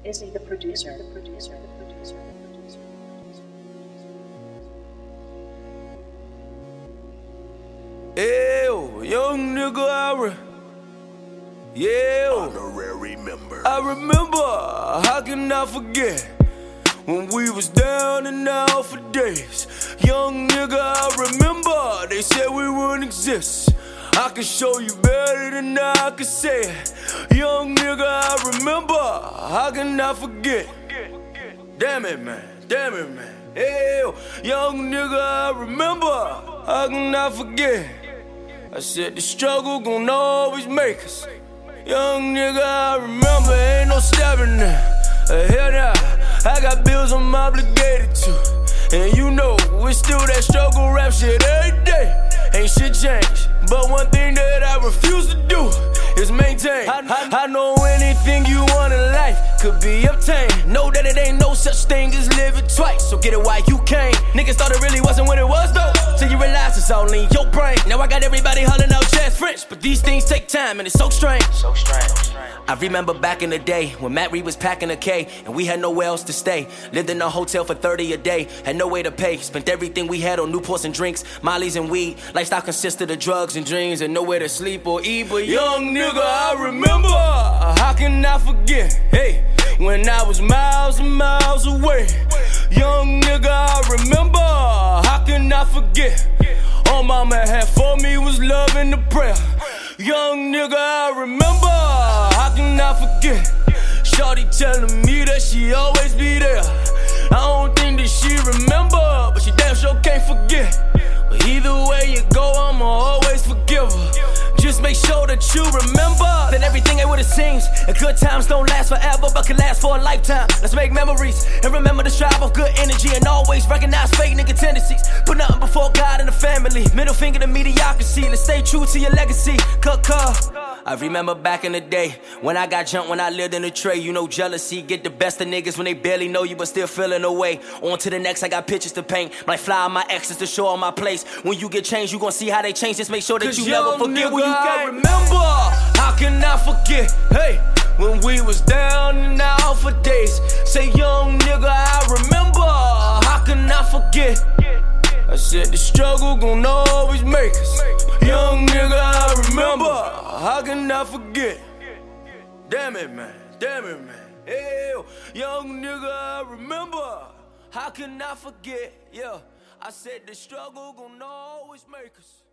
Izzy the producer. The producer. The producer. The producer. Ew, young nigga, Honorary member. I remember, how can I forget when we was down and out for days? Young nigga, I remember, they said we wouldn't exist. I can show you better than I can say it. Young nigga, I remember, how can I forget? Damn it, man, Ew, young nigga, I remember, how can I forget? I said the struggle gon' always make us. Young nigga, I remember, ain't no stopping now. Hell nah, I got bills I'm obligated to. And you know, it's still that struggle rap shit every day. Ain't shit changed, but one thing that I refuse to do is maintain. I know anything you want in life could be obtained. Know that it ain't no such thing as living twice, so get it while you can. Niggas thought it really wasn't what it was though, till you realize it's all in your brain. Now I got everybody hollering out jazz French, but these things take time and it's so strange. I remember back in the day when Matt Reed was packing a K and we had nowhere else to stay. Lived in a hotel for 30 a day, had no way to pay. Spent everything we had on Newports and drinks, Molly's and weed. Lifestyle consisted of drugs and dreams and nowhere to sleep or eat. But young nigga, I remember, how can I forget? Hey, when I was miles and miles away. Young nigga, I remember, how can I forget? All mama had for me was love and the prayer. Young nigga, I remember, how can I forget? Shorty telling me that she always be there. I don't think that she remember, but she damn sure can't forget. But either way you go, I'ma always forgive her. Just make sure that you remember that everything ain't what it seems, and good times don't last forever, but can last for a lifetime. Let's make memories and remember to strive of good energy, and always recognize fake nigga tendencies. Put nothing before God and the family. Middle finger to mediocrity. Let's stay true to your legacy. I remember back in the day when I got jumped when I lived in a tray. You know jealousy get the best of niggas when they barely know you but still feeling away. On to the next, I got pictures to paint. Might fly on my exes to show on my place. When you get changed, you gon' see how they change. Just make sure that you never forget where you came. I remember, how can I forget? Hey, when we was down and out for days. Say young nigga, I remember, how can I forget? I said the struggle gon' always make us. Young nigga, I remember, how can I forget? Damn it, man. Ew, young nigga, I remember, how can I forget? Yeah, I said the struggle gon' always make us.